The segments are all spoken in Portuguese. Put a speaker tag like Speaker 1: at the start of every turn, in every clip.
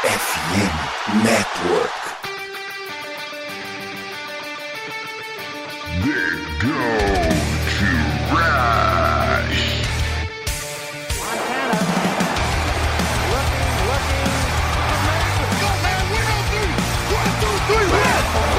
Speaker 1: FM Network. They go to Rush.
Speaker 2: Montana, looking, go man, we're on three. 1, 2, 3, hit!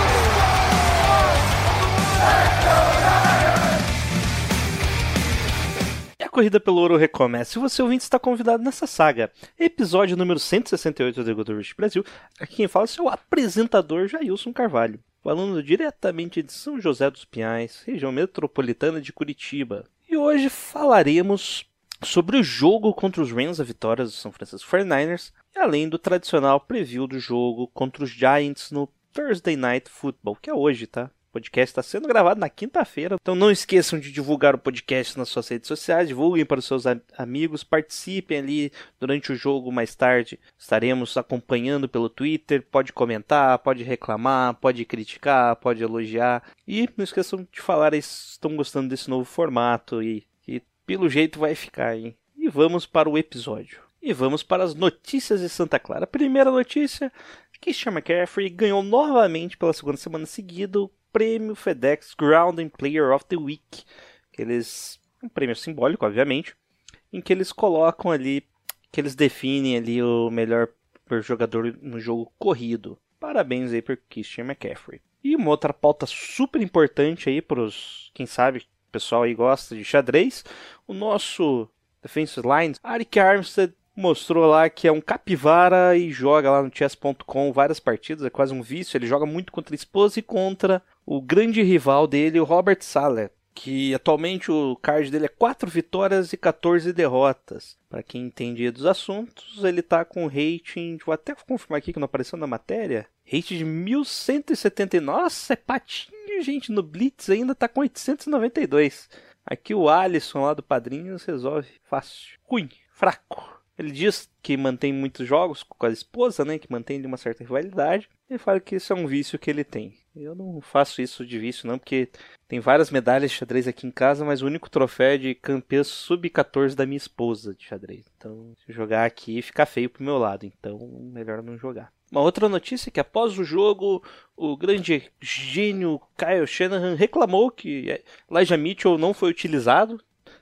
Speaker 3: E a corrida pelo ouro recomeça. E você, ouvinte, está convidado nessa saga. Episódio número 168 do The Rush Brasil. Aqui quem fala é o seu apresentador Jailson Carvalho. Falando diretamente de São José dos Pinhais, região metropolitana de Curitiba. E hoje falaremos sobre o jogo contra os Rams, a vitória dos São Francisco 49ers, e além do tradicional preview do jogo contra os Giants no Thursday Night Football, que é hoje, tá? O podcast está sendo gravado na quinta-feira, então não esqueçam de divulgar o podcast nas suas redes sociais, divulguem para os seus amigos, participem ali durante o jogo mais tarde. Estaremos acompanhando pelo Twitter, pode comentar, pode reclamar, pode criticar, pode elogiar. E não esqueçam de falar se estão gostando desse novo formato e pelo jeito vai ficar, hein? E vamos para o episódio. E vamos para as notícias de Santa Clara. A primeira notícia, Christian McCaffrey ganhou novamente pela segunda semana seguida o prêmio FedEx Grounding Player of the Week. Um prêmio simbólico, obviamente, em que eles colocam ali, que eles definem ali o melhor jogador no jogo corrido. Parabéns aí para Christian McCaffrey. E uma outra pauta super importante aí para os, quem sabe, o pessoal aí gosta de xadrez. O nosso defensive line, Arik Armstead, mostrou lá que é um capivara e joga lá no chess.com várias partidas, é quase um vício. Ele joga muito contra a esposa e contra o grande rival dele, o Robert Saleh, que atualmente o card dele é 4 vitórias e 14 derrotas. Para quem entendia dos assuntos, ele tá com rating, vou até confirmar aqui que não apareceu na matéria, rating de 1179. Nossa, é patinho, gente, no Blitz ainda tá com 892. Aqui o Alisson lá do Padrinhos resolve fácil. Ruim, fraco. Ele diz que mantém muitos jogos com a esposa, né? Que mantém uma certa rivalidade. Ele fala que isso é um vício que ele tem. Eu não faço isso de vício, não, porque tem várias medalhas de xadrez aqui em casa, mas o único troféu é de campeão sub-14 da minha esposa de xadrez. Então, se jogar aqui, fica feio pro meu lado. Então, melhor não jogar. Uma outra notícia é que após o jogo, o grande gênio Kyle Shanahan reclamou que Elijah Mitchell não foi utilizado.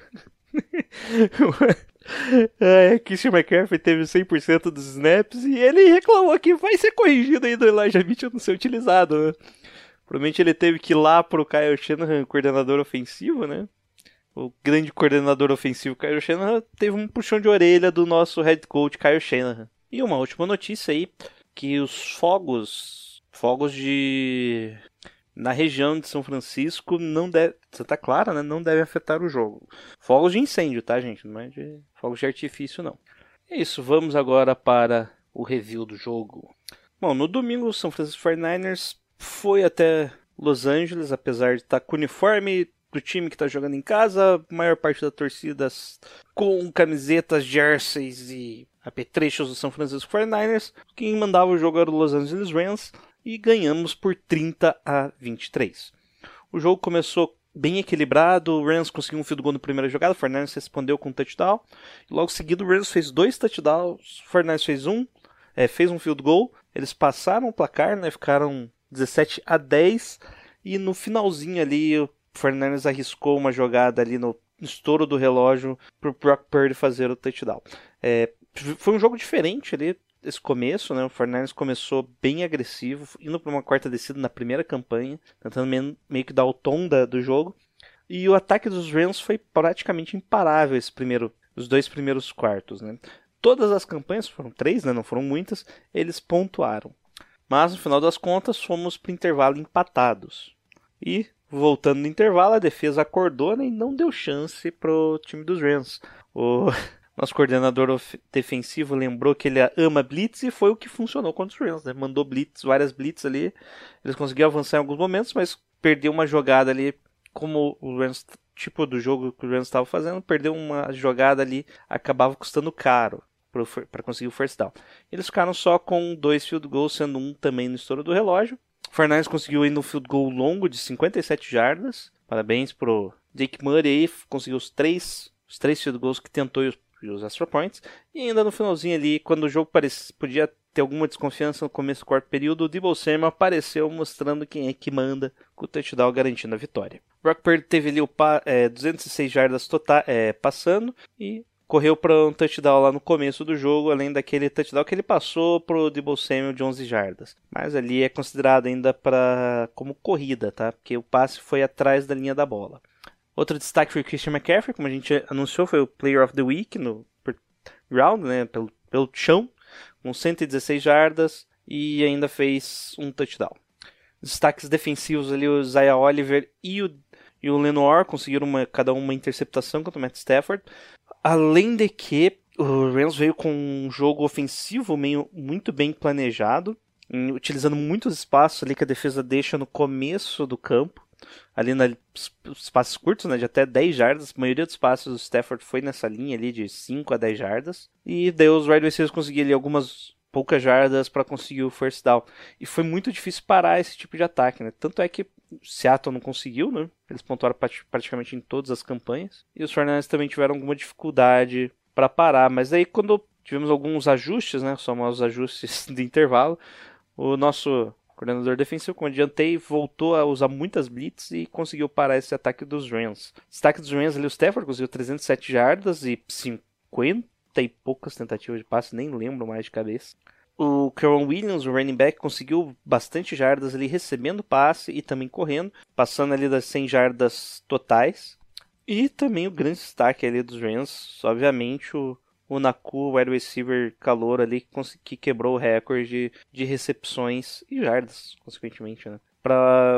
Speaker 3: Christian McCaffrey teve 100% dos snaps e ele reclamou que vai ser corrigido aí do Elijah Mitchell não ser utilizado, né? Provavelmente ele teve que ir lá pro Kyle Shanahan, coordenador ofensivo, né? O grande coordenador ofensivo Kyle Shanahan teve um puxão de orelha do nosso head coach Kyle Shanahan. E uma última notícia aí, que os fogos na região de São Francisco Santa Clara, né, não deve afetar o jogo. Fogos de incêndio, tá, gente? Não é de fogos de artifício, não. É isso, vamos agora para o review do jogo. Bom, no domingo o São Francisco 49ers foi até Los Angeles, apesar de estar com o uniforme do time que está jogando em casa, a maior parte da torcida com camisetas, jerseys e apetrechos do São Francisco 49ers. Quem mandava o jogo era o Los Angeles Rams. E ganhamos por 30-23. O jogo começou bem equilibrado, o Rams conseguiu um field goal na primeira jogada, o 49ers respondeu com um touchdown. E logo seguido o Rams fez 2 touchdowns, o 49ers fez um field goal. Eles passaram o placar, né, ficaram 17-10. E no finalzinho ali o 49ers arriscou uma jogada ali no estouro do relógio para o Brock Purdy fazer o touchdown. Foi um jogo diferente ali. Esse começo, né, o 49ers começou bem agressivo, indo para uma quarta descida na primeira campanha, tentando meio que dar o tom do jogo. E o ataque dos Rams foi praticamente imparável os 2 primeiros quartos, né. Todas as campanhas, foram 3, né, não foram muitas, eles pontuaram. Mas no final das contas fomos para o intervalo empatados. E voltando no intervalo, a defesa acordou, né, e não deu chance para o time dos Rams. Nosso coordenador defensivo lembrou que ele ama blitz e foi o que funcionou contra os Rams, né? Mandou várias blitz ali. Eles conseguiram avançar em alguns momentos, mas perdeu uma jogada ali, como o Rams, tipo do jogo que o Rams estava fazendo, perdeu uma jogada ali, acabava custando caro para conseguir o first down. Eles ficaram só com 2 field goals, sendo um também no estouro do relógio. O 49ers conseguiu ainda um field goal longo de 57 jardas. Parabéns pro Jake Murray aí, conseguiu os três field goals que tentou os extra points. E ainda no finalzinho ali, quando o jogo podia ter alguma desconfiança no começo do quarto período, o Deebo Samuel apareceu mostrando quem é que manda, com o touchdown garantindo a vitória. Brock Purdy teve ali 206 jardas passando e correu para um touchdown lá no começo do jogo, além daquele touchdown que ele passou pro Deebo Samuel de 11 jardas. Mas ali é considerado ainda como corrida, tá? Porque o passe foi atrás da linha da bola. Outro destaque foi o Christian McCaffrey, como a gente anunciou, foi o Player of the Week no round, né? Pelo chão, com 116 jardas e ainda fez um touchdown. Destaques defensivos ali, o Isaiah Oliver e o Lenoir conseguiram cada uma interceptação contra o Matt Stafford. Além de que o Rams veio com um jogo ofensivo muito bem planejado, utilizando muitos espaços ali que a defesa deixa no começo do campo, ali nos espaços curtos, né, de até 10 jardas. A maioria dos passos do Stafford foi nessa linha ali de 5 a 10 jardas. E daí os wide receivers conseguiram ali algumas poucas jardas para conseguir o first down. E foi muito difícil parar esse tipo de ataque, né? Tanto é que Seattle não conseguiu, né? Eles pontuaram praticamente em todas as campanhas. E os 49ers também tiveram alguma dificuldade para parar. Mas aí quando tivemos alguns ajustes, né? Só os ajustes de intervalo, o nosso coordenador defensivo, como adiantei, voltou a usar muitas blitz e conseguiu parar esse ataque dos Rams. Destaque dos Rams ali, o Stafford conseguiu 307 jardas e 50 e poucas tentativas de passe, nem lembro mais de cabeça. O K'Waun Williams, o running back, conseguiu bastante jardas ali, recebendo passe e também correndo, passando ali das 100 jardas totais. E também o grande destaque ali dos Rams, obviamente, o Naku, wide receiver calouro ali, que quebrou o recorde de recepções e jardas, consequentemente, né? Para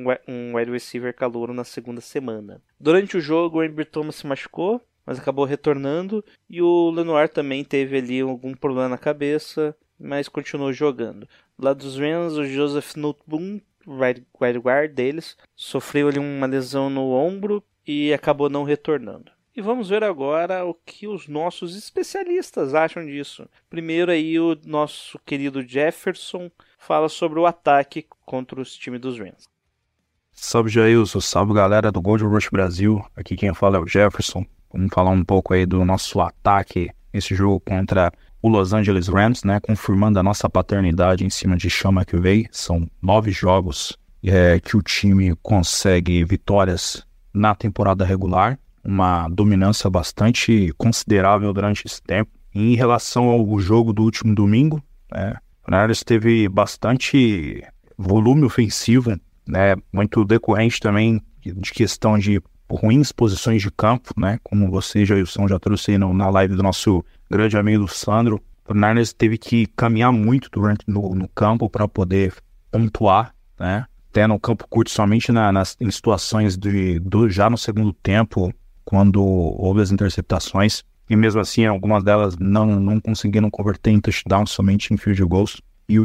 Speaker 3: um wide receiver calouro na segunda semana. Durante o jogo, o Ambry Thomas se machucou, mas acabou retornando. E o Lenoir também teve ali algum problema na cabeça, mas continuou jogando. Do lado dos Rams, o Joseph Noteboom, right guard deles, sofreu ali uma lesão no ombro e acabou não retornando. E vamos ver agora o que os nossos especialistas acham disso. Primeiro aí o nosso querido Jefferson fala sobre o ataque contra os times dos Rams.
Speaker 4: Salve Jailson, salve galera do Gold Rush Brasil, aqui quem fala é o Jefferson. Vamos falar um pouco aí do nosso ataque nesse jogo contra o Los Angeles Rams, né? Confirmando a nossa paternidade em cima de Sean McVay. São 9 jogos que o time consegue vitórias na temporada regular. Uma dominância bastante considerável durante esse tempo. Em relação ao jogo do último domingo, o Niners teve bastante volume ofensivo, né? Muito decorrente também de questão de ruins posições de campo, né? Como você, Jailson, já trouxe aí na live do nosso grande amigo Sandro. O Niners teve que caminhar muito no campo para poder pontuar, né? Até no campo curto, somente em situações já no segundo tempo, quando houve as interceptações, e mesmo assim algumas delas não conseguiram converter em touchdown, somente em field goals. E o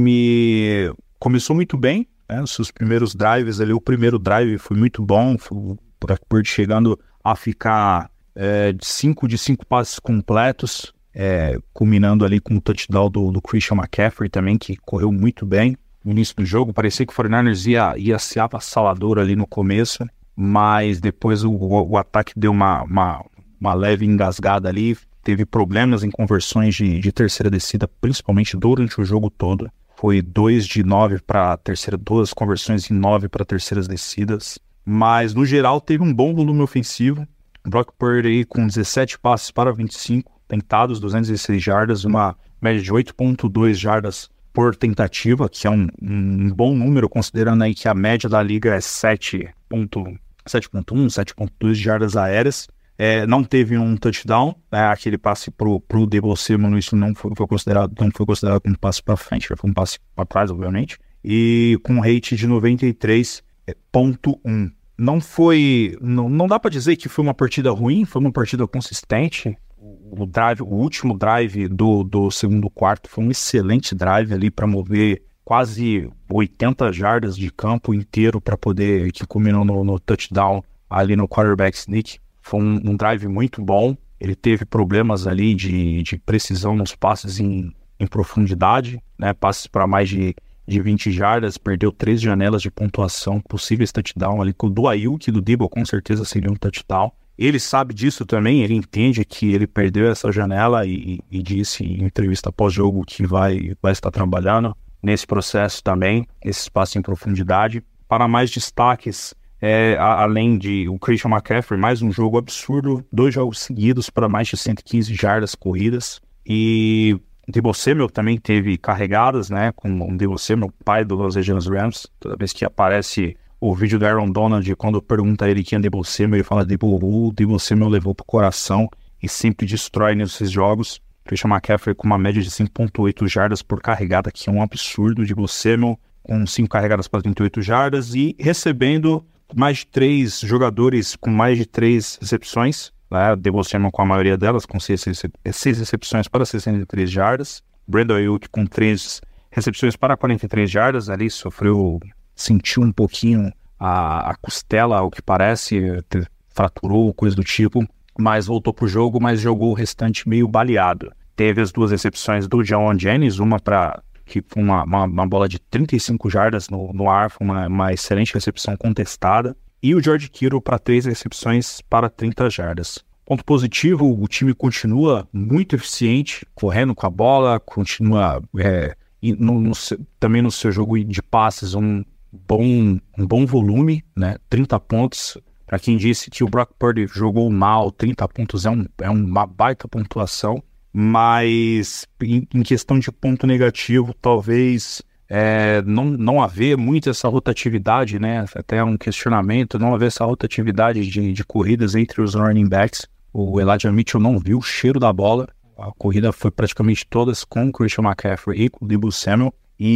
Speaker 4: time começou muito bem, né? Os seus primeiros drives ali, o primeiro drive foi muito bom, por chegando a ficar de 5 passes completos, culminando ali com o touchdown do Christian McCaffrey também, que correu muito bem no início do jogo. Parecia que o 49ers ia ser avassalador ali no começo, mas depois o ataque deu uma leve engasgada ali, teve problemas em conversões de terceira descida, principalmente durante o jogo todo. Foi 2 de 9 para terceira, 2 conversões em 9 para terceiras descidas, mas no geral teve um bom volume ofensivo. Brock Purdy com 17 passes para 25 tentados, 206 jardas, uma média de 8.2 jardas por tentativa, que é um bom número, considerando aí que a média da liga é 7.1, 7.2 jardas aéreas. Não teve um touchdown, né? Aquele passe pro Deebo Samuel, isso não foi considerado como um passe para frente, foi um passe para trás, obviamente, e com um rate de 93.1. Não dá para dizer que foi uma partida ruim, foi uma partida consistente. O último drive do segundo quarto foi um excelente drive ali para mover quase 80 jardas de campo inteiro para poder, que culminou no touchdown ali no quarterback sneak. Foi um drive muito bom. Ele teve problemas ali de precisão nos passes em profundidade, né? Passes para mais de 20 jardas, perdeu 3 janelas de pontuação, possíveis touchdown ali com o do Ayuk, do Deebo, com certeza seria um touchdown. Ele sabe disso também, ele entende que ele perdeu essa janela e disse em entrevista pós-jogo que vai estar trabalhando nesse processo também, esse espaço em profundidade. Para mais destaques, além de o Christian McCaffrey, mais um jogo absurdo, 2 jogos seguidos para mais de 115 jardas corridas. E Deebo Samuel também teve carregadas, né, com o Deebo Samuel, pai do Los Angeles Rams. Toda vez que aparece o vídeo do Aaron Donald, quando pergunta a ele quem é Deebo Samuel, ele fala Deebo Samuel levou pro coração e sempre destrói nesses jogos. Christian McCaffrey com uma média de 5.8 jardas por carregada, que é um absurdo. Deebo Samuel com 5 carregadas para 38 jardas e recebendo mais de 3 jogadores com mais de 3 recepções. Deebo Samuel com a maioria delas, com 6 recepções para 63 jardas. Brandon Ayuk com 3 recepções para 43 jardas. Ali sentiu um pouquinho a costela, ao que parece, fraturou, coisa do tipo. Mas voltou pro jogo, mas jogou o restante meio baleado. Teve as 2 recepções do Jauan Jennings, uma para que foi uma bola de 35 jardas no ar, foi uma excelente recepção contestada. E o George Kittle para 3 recepções para 30 jardas. Ponto positivo, o time continua muito eficiente, correndo com a bola, continua também no seu jogo de passes um bom volume, né? 30 pontos. Para quem disse que o Brock Purdy jogou mal, 30 pontos é uma baita pontuação, mas em questão de ponto negativo, talvez não haver muito essa rotatividade, né? Até um questionamento, não haver essa rotatividade de corridas entre os running backs. O Elijah Mitchell não viu o cheiro da bola, a corrida foi praticamente todas com o Christian McCaffrey e com o Deebo Samuel.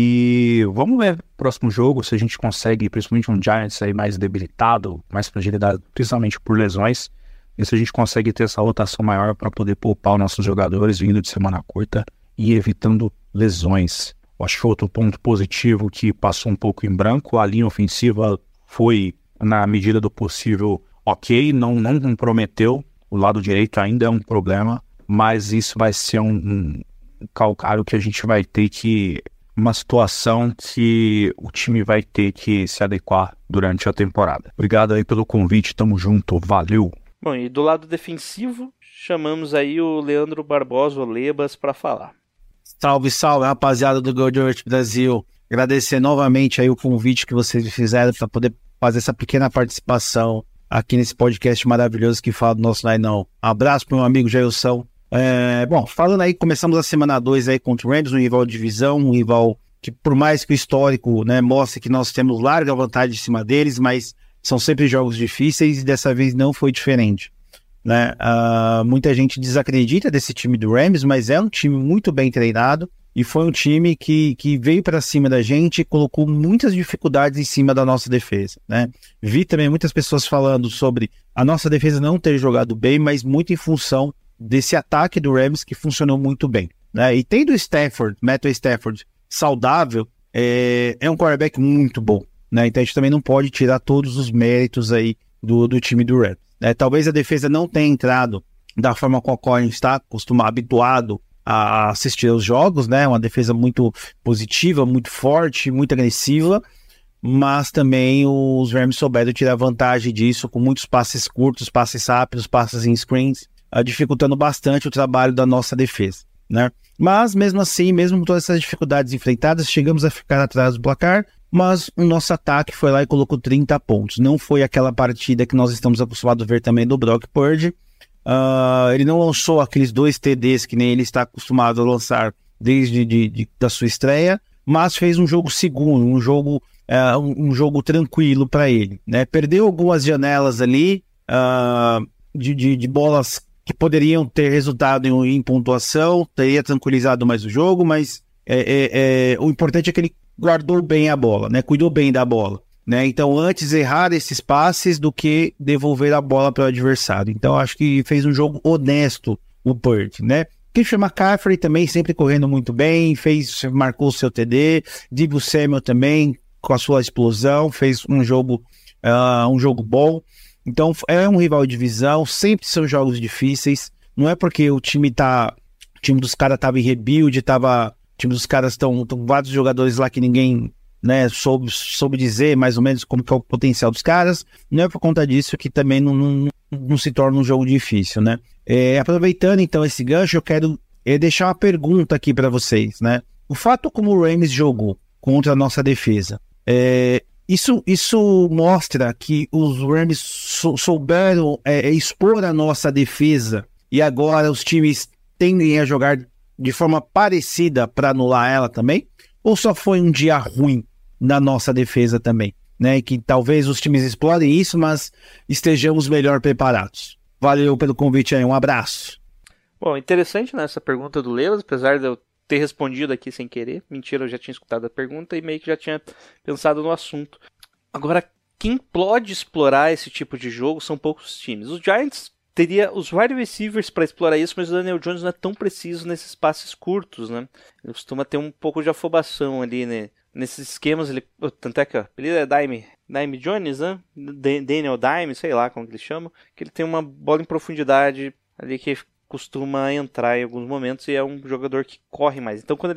Speaker 4: E vamos ver no próximo jogo se a gente consegue, principalmente um Giants aí mais debilitado, mais fragilidade, principalmente por lesões, e se a gente consegue ter essa rotação maior para poder poupar os nossos jogadores vindo de semana curta e evitando lesões. Acho que outro ponto positivo que passou um pouco em branco, a linha ofensiva foi, na medida do possível, ok, não comprometeu, o lado direito ainda é um problema, mas isso vai ser um calcário que a gente vai ter que, uma situação que o time vai ter que se adequar durante a temporada. Obrigado aí pelo convite, tamo junto, valeu!
Speaker 3: Bom, e do lado defensivo, chamamos aí o Leandro Barbosa, o Lebas, para falar.
Speaker 5: Salve, salve, rapaziada do Gold Rush Brasil. Agradecer novamente aí o convite que vocês me fizeram para poder fazer essa pequena participação aqui nesse podcast maravilhoso que fala do nosso Nainão. Abraço pro meu amigo Jailson. Bom, falando aí, começamos a semana 2 aí contra o Rams, um rival de divisão, um rival que por mais que o histórico, né, mostre que nós temos larga vantagem em cima deles, mas são sempre jogos difíceis e dessa vez não foi diferente. Né? Muita gente desacredita desse time do Rams, mas é um time muito bem treinado e foi um time que veio para cima da gente e colocou muitas dificuldades em cima da nossa defesa, né? Vi também muitas pessoas falando sobre a nossa defesa não ter jogado bem, mas muito em função desse ataque do Rams que funcionou muito bem, né? E tendo o Matthew Stafford saudável, é um quarterback muito bom, né? Então a gente também não pode tirar todos os méritos aí do time do Rams. Talvez a defesa não tenha entrado da forma com a qual a gente está habituado a assistir aos jogos, né? Uma defesa muito positiva, muito forte, muito agressiva, mas também os Rams souberam tirar vantagem disso com muitos passes curtos, passes rápidos, passes em screens, dificultando bastante o trabalho da nossa defesa, né? Mas mesmo assim, mesmo com todas essas dificuldades enfrentadas, chegamos a ficar atrás do placar, mas o nosso ataque foi lá e colocou 30 pontos. Não foi aquela partida que nós estamos acostumados a ver também do Brock Purdy. Ele não lançou aqueles 2 TDs que nem ele está acostumado a lançar desde da sua estreia, mas fez um jogo seguro, um jogo tranquilo para ele, né? Perdeu algumas janelas ali de bolas que poderiam ter resultado em pontuação, teria tranquilizado mais o jogo, mas o importante é que ele guardou bem a bola, né? Cuidou bem da bola, né? Então antes errar esses passes do que devolver a bola para o adversário. Então acho que fez um jogo honesto o Purdy, né? Christian McCaffrey também sempre correndo muito bem, marcou o seu TD, Deebo Samuel também com a sua explosão, fez um jogo bom. Então é um rival de divisão, sempre são jogos difíceis, não é porque o time dos caras estava em rebuild, o time dos caras estão vários jogadores lá que ninguém, né, soube dizer mais ou menos como que é o potencial dos caras, não é por conta disso que também não não se torna um jogo difícil, né? Aproveitando então esse gancho, eu quero deixar uma pergunta aqui para vocês, né? O fato como o Rams jogou contra a nossa defesa, isso mostra que os Rams souberam expor a nossa defesa e agora os times tendem a jogar de forma parecida para anular ela também? Ou só foi um dia ruim na nossa defesa também, né? Que talvez os times explorem isso, mas estejamos melhor preparados. Valeu pelo convite aí, um abraço.
Speaker 3: Bom, interessante, né, essa pergunta do Lelas, apesar de eu ter respondido aqui sem querer. Mentira, eu já tinha escutado a pergunta e meio que já tinha pensado no assunto. Agora, quem pode explorar esse tipo de jogo são poucos times. Os Giants teria os wide receivers para explorar isso, mas o Daniel Jones não é tão preciso nesses passes curtos, né? Ele costuma ter um pouco de afobação ali, né? Nesses esquemas, tanto é que o apelido é Dime Jones, né? Daniel Dime, sei lá como que ele chama, que ele tem uma bola em profundidade ali que costuma entrar em alguns momentos e é um jogador que corre mais. Então, quando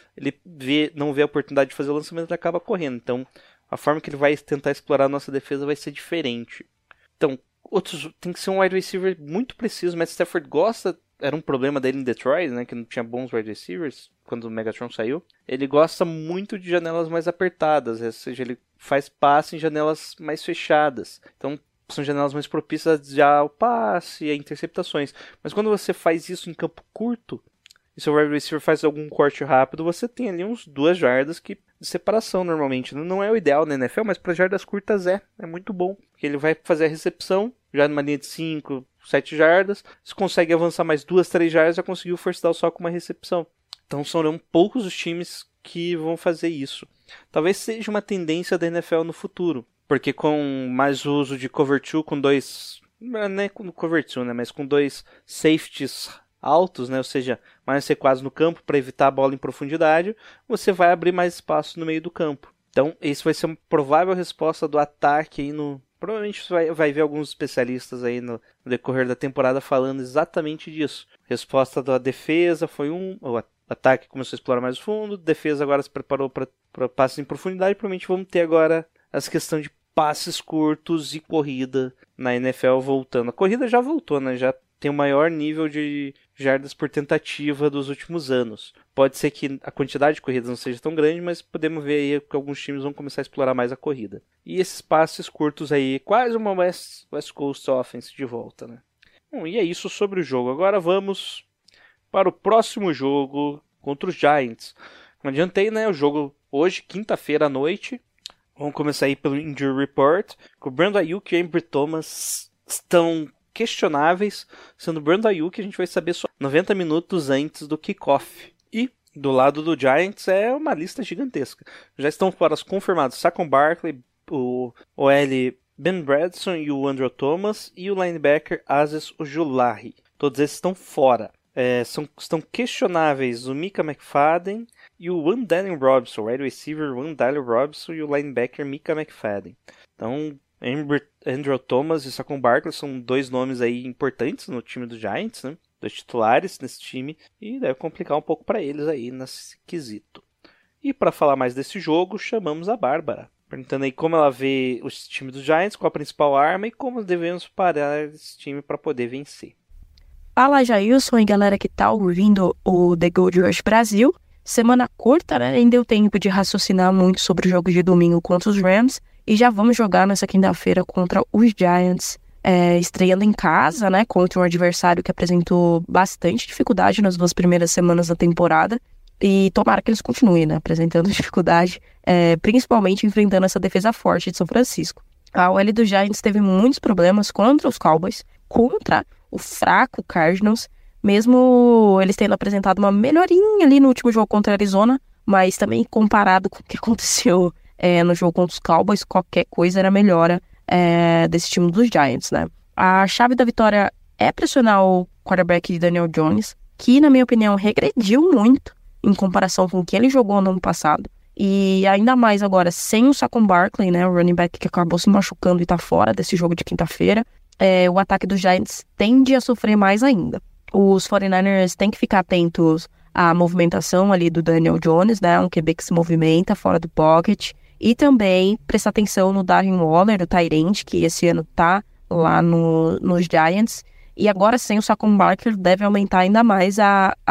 Speaker 3: ele não vê a oportunidade de fazer o lançamento, ele acaba correndo. Então, a forma que ele vai tentar explorar a nossa defesa vai ser diferente. Então, tem que ser um wide receiver muito preciso. O Matt Stafford era um problema dele em Detroit, né, que não tinha bons wide receivers quando o Megatron saiu. Ele gosta muito de janelas mais apertadas, ou seja, ele faz passe em janelas mais fechadas. Então, são janelas mais propícias já ao passe e a interceptações. Mas quando você faz isso em campo curto, e seu wide receiver faz algum corte rápido, você tem ali uns 2 jardas de separação normalmente. Não é o ideal na NFL, mas para jardas curtas é muito bom. Porque ele vai fazer a recepção, já numa linha de 5, 7 jardas. Se consegue avançar mais 2, 3 jardas, já conseguiu o first down só com uma recepção. Então serão poucos os times que vão fazer isso. Talvez seja uma tendência da NFL no futuro. Porque com mais uso de cover 2, com 2... Não é com cover 2, né? Mas com 2 safeties altos, né? Ou seja, mais recuados no campo para evitar a bola em profundidade, você vai abrir mais espaço no meio do campo. Então, isso vai ser uma provável resposta do ataque aí Provavelmente você vai ver alguns especialistas aí no decorrer da temporada falando exatamente disso. Resposta da defesa foi o ataque começou a explorar mais o fundo, a defesa agora se preparou para passes em profundidade. Provavelmente vamos ter agora essa questão de passes curtos e corrida na NFL voltando. A corrida já voltou, né? Já tem o maior nível de jardas por tentativa dos últimos anos. Pode ser que a quantidade de corridas não seja tão grande, mas podemos ver aí que alguns times vão começar a explorar mais a corrida. E esses passes curtos aí, quase uma West Coast Offense de volta, né? Bom, e é isso sobre o jogo. Agora vamos para o próximo jogo contra os Giants. Como adiantei, né? O jogo hoje, quinta-feira à noite. Vamos começar aí pelo Injury Report. O Brandon Aiyuk e o Ambry Thomas estão questionáveis, sendo o Brandon Aiyuk a gente vai saber só 90 minutos antes do kickoff. E do lado do Giants é uma lista gigantesca. Já estão fora confirmados Saquon Barkley, o OL Ben Bradson e o Andrew Thomas e o linebacker Azeez Ojulari. Todos esses estão fora. Estão questionáveis o Micah McFadden e o Wan'Dale Robinson, o wide receiver Wan'Dale Robinson e o linebacker Micah McFadden. Então, Andrew Thomas e Saquon Barkley são 2 nomes aí importantes no time do Giants, né? 2 titulares nesse time e deve complicar um pouco para eles aí nesse quesito. E para falar mais desse jogo, chamamos a Bárbara, perguntando aí como ela vê o time dos Giants, qual a principal arma e como devemos parar esse time para poder vencer.
Speaker 6: Fala, Jailson e galera que tá ouvindo o The Gold Rush Brasil. Semana curta, né? Nem deu tempo de raciocinar muito sobre o jogo de domingo contra os Rams. E já vamos jogar nessa quinta-feira contra os Giants, estreando em casa, né? Contra um adversário que apresentou bastante dificuldade nas 2 primeiras semanas da temporada. E tomara que eles continuem, né? Apresentando dificuldade, principalmente enfrentando essa defesa forte de São Francisco. A OL do Giants teve muitos problemas contra os Cowboys, contra o fraco Cardinals, mesmo eles tendo apresentado uma melhorinha ali no último jogo contra a Arizona, mas também comparado com o que aconteceu no jogo contra os Cowboys, qualquer coisa era melhora desse time dos Giants, né? A chave da vitória é pressionar o quarterback Daniel Jones, que, na minha opinião, regrediu muito em comparação com o que ele jogou no ano passado. E ainda mais agora, sem o Saquon Barkley, né? O running back que acabou se machucando e tá fora desse jogo de quinta-feira, o ataque dos Giants tende a sofrer mais ainda. Os 49ers têm que ficar atentos à movimentação ali do Daniel Jones, né? Um QB que se movimenta fora do pocket. E também prestar atenção no Darren Waller, o tight end, que esse ano tá lá nos Giants. E agora sem o Saquon Barkley deve aumentar ainda mais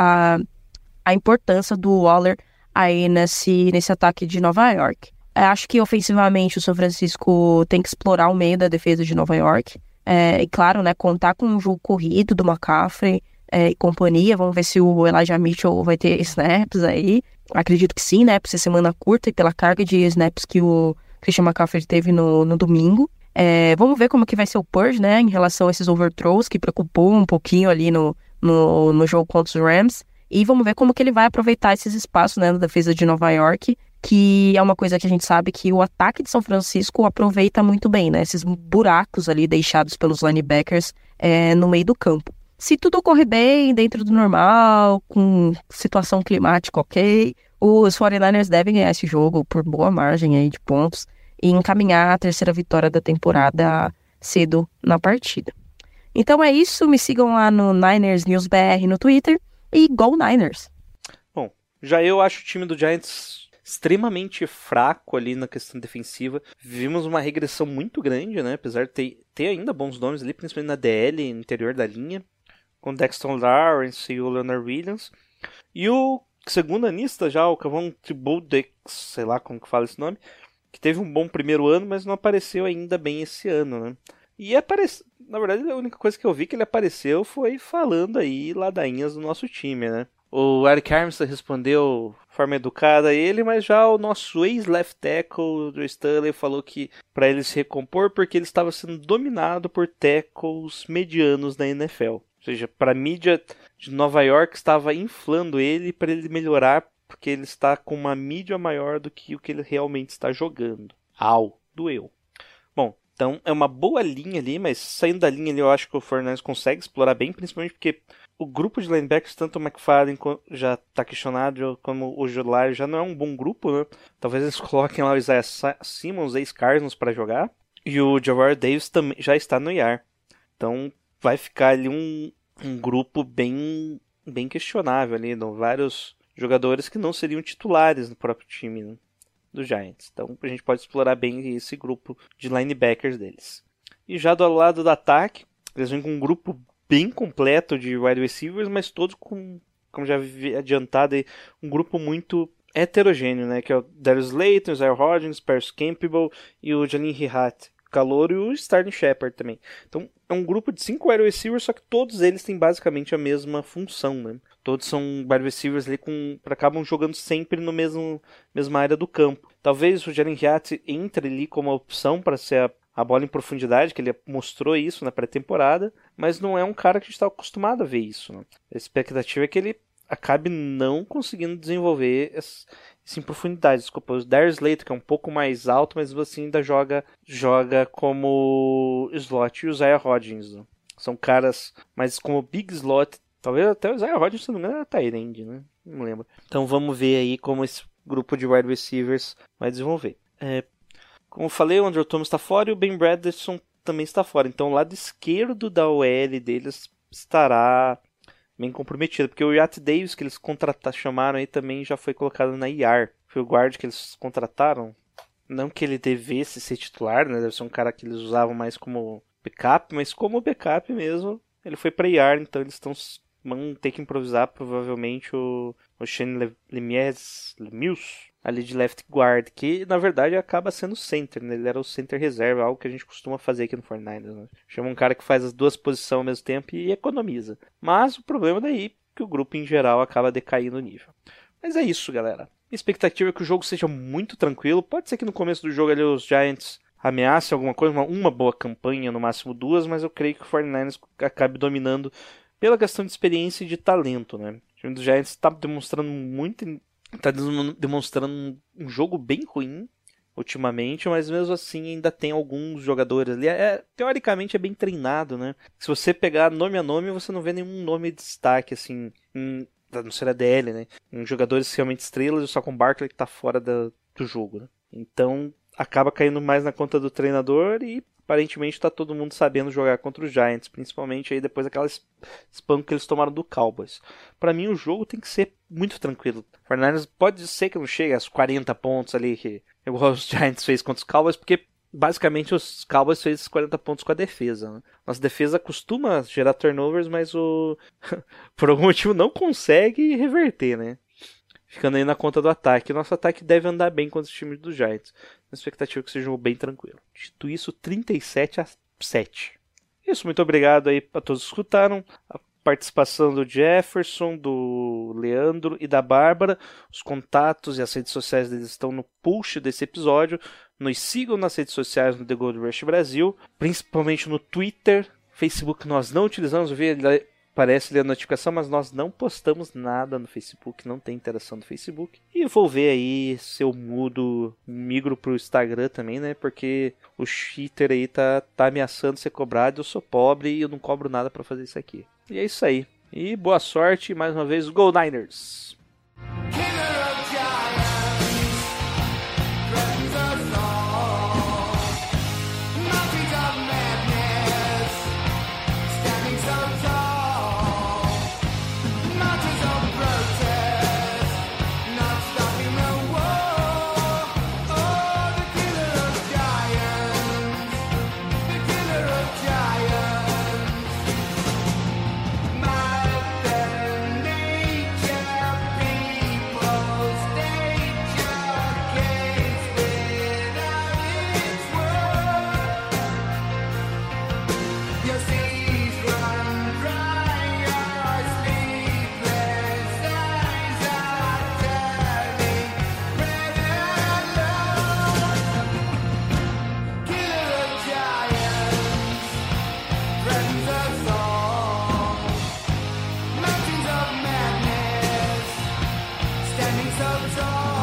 Speaker 6: a importância do Waller aí nesse ataque de Nova York. Acho que ofensivamente o São Francisco tem que explorar o meio da defesa de Nova York. E claro, né, contar com um jogo corrido do McCaffrey e companhia. Vamos ver se o Elijah Mitchell vai ter snaps aí. Acredito que sim, né, por ser semana curta e pela carga de snaps que o Christian McCaffrey teve no domingo. Vamos ver como que vai ser o Purge, né, em relação a esses overthrows, que preocupou um pouquinho ali no jogo contra os Rams. E vamos ver como que ele vai aproveitar esses espaços, né, na defesa de Nova York, que é uma coisa que a gente sabe que o ataque de São Francisco aproveita muito bem, né, esses buracos ali deixados pelos linebackers no meio do campo. Se tudo ocorrer bem, dentro do normal, com situação climática ok, os 49ers devem ganhar esse jogo por boa margem aí de pontos e encaminhar a terceira vitória da temporada cedo na partida. Então é isso, me sigam lá no Niners News BR no Twitter e Go Niners!
Speaker 3: Bom, já eu acho o time do Giants extremamente fraco ali na questão defensiva. Vimos uma regressão muito grande, né? Apesar de ter ainda bons nomes ali, principalmente na DL, no interior da linha, com Dexter Lawrence e o Leonard Williams. E o segundo anista já, o Kevon Thibodeau, sei lá como que fala esse nome, que teve um bom primeiro ano, mas não apareceu ainda bem esse ano, né? E na verdade, a única coisa que eu vi que ele apareceu foi falando aí ladainhas do nosso time, né? O Eric Armstead respondeu de forma educada a ele, mas já o nosso ex-left tackle, o Joe Stanley, falou que para ele se recompor porque ele estava sendo dominado por tackles medianos na NFL. Ou seja, para a mídia de Nova York estava inflando ele para ele melhorar porque ele está com uma mídia maior do que o que ele realmente está jogando. Doeu. Bom, então é uma boa linha ali, mas saindo da linha ali eu acho que o Fernandes consegue explorar bem, principalmente porque o grupo de linebackers, tanto o McFadden já está questionado, como o July já não é um bom grupo, né? Talvez eles coloquem lá o Isaiah Simmons, ex-Cardinals, para jogar. E o Jawar Davis também já está no IR. Então vai ficar ali um grupo bem questionável ali, vários jogadores que não seriam titulares no próprio time, né, do Giants. Então a gente pode explorar bem esse grupo de linebackers deles. E já do lado do ataque, eles vêm com um grupo bem completo de wide receivers, mas todos com, como já vi adiantado, um grupo muito heterogêneo, né? Que é o Darius Slayton, o Isaiah Hodgins, Paris Campbell e o Jalin Hirat, calor, e o Sterling Shepard também. Então é um grupo de 5 wide receivers, só que todos eles têm basicamente a mesma função, né? Todos são wide receivers ali acabam jogando sempre no mesma área do campo. Talvez o Jalin Hirat entre ali como opção para ser a bola em profundidade, que ele mostrou isso na pré-temporada, mas não é um cara que a gente está acostumado a ver isso, né? A expectativa é que ele acabe não conseguindo desenvolver isso em profundidade. Desculpa, o Darius Slayton, que é um pouco mais alto, mas assim ainda joga como slot, e o Isaiah Hodgins, né? São caras mais como big slot, talvez até o Isaiah Hodgins, se não me engano, era tight end, né? Não lembro. Então vamos ver aí como esse grupo de wide receivers vai desenvolver. Como eu falei, o Andrew Thomas está fora e o Ben Bredeson também está fora. Então o lado esquerdo da OL deles estará bem comprometido. Porque o Yacht Davis, que eles chamaram aí, também já foi colocado na IR. Foi o guard que eles contrataram. Não que ele devesse ser titular, né? Deve ser um cara que eles usavam mais como backup. Mas como backup mesmo, ele foi para IR. Então eles vão ter que improvisar provavelmente o Shane Lemieux ali de left guard, que na verdade acaba sendo center, né? Ele era o center reserva, algo que a gente costuma fazer aqui no 49ers, né? Chama um cara que faz as duas posições ao mesmo tempo e economiza. Mas o problema daí é que o grupo em geral acaba decaindo o nível. Mas é isso, galera. A expectativa é que o jogo seja muito tranquilo. Pode ser que no começo do jogo ali os Giants ameacem alguma coisa, uma boa campanha, no máximo 2, mas eu creio que o 49ers acabe dominando pela questão de experiência e de talento, né? O time dos Giants está demonstrando um jogo bem ruim ultimamente, mas mesmo assim ainda tem alguns jogadores ali. Teoricamente é bem treinado, né? Se você pegar nome a nome, você não vê nenhum nome de destaque, assim, não ser a DL, né? Em jogadores realmente estrelas, só com o Barkley que tá fora do jogo, né? Então acaba caindo mais na conta do treinador e aparentemente tá todo mundo sabendo jogar contra os Giants, principalmente aí depois daquela espanco que eles tomaram do Cowboys. Para mim o jogo tem que ser muito tranquilo. O 49ers pode ser que não chegue aos 40 pontos ali, igual os Giants fez contra os Cowboys, porque basicamente os Cowboys fez 40 pontos com a defesa. Né? Nossa defesa costuma gerar turnovers, mas por algum motivo não consegue reverter, né? Ficando aí na conta do ataque. Nosso ataque deve andar bem contra os times do Giants. A expectativa é que seja um jogo bem tranquilo. Dito isso, 37-7. Isso, muito obrigado aí a todos que escutaram. A participação do Jefferson, do Leandro e da Bárbara. Os contatos e as redes sociais deles estão no post desse episódio. Nos sigam nas redes sociais no The Gold Rush Brasil, principalmente no Twitter. Facebook nós não utilizamos, parece ler a notificação, mas nós não postamos nada no Facebook, não tem interação no Facebook. E vou ver aí se eu migro pro Instagram também, né? Porque o cheater aí tá ameaçando ser cobrado, eu sou pobre e eu não cobro nada pra fazer isso aqui. E é isso aí. E boa sorte, mais uma vez, Go Niners!
Speaker 2: Standing so tall.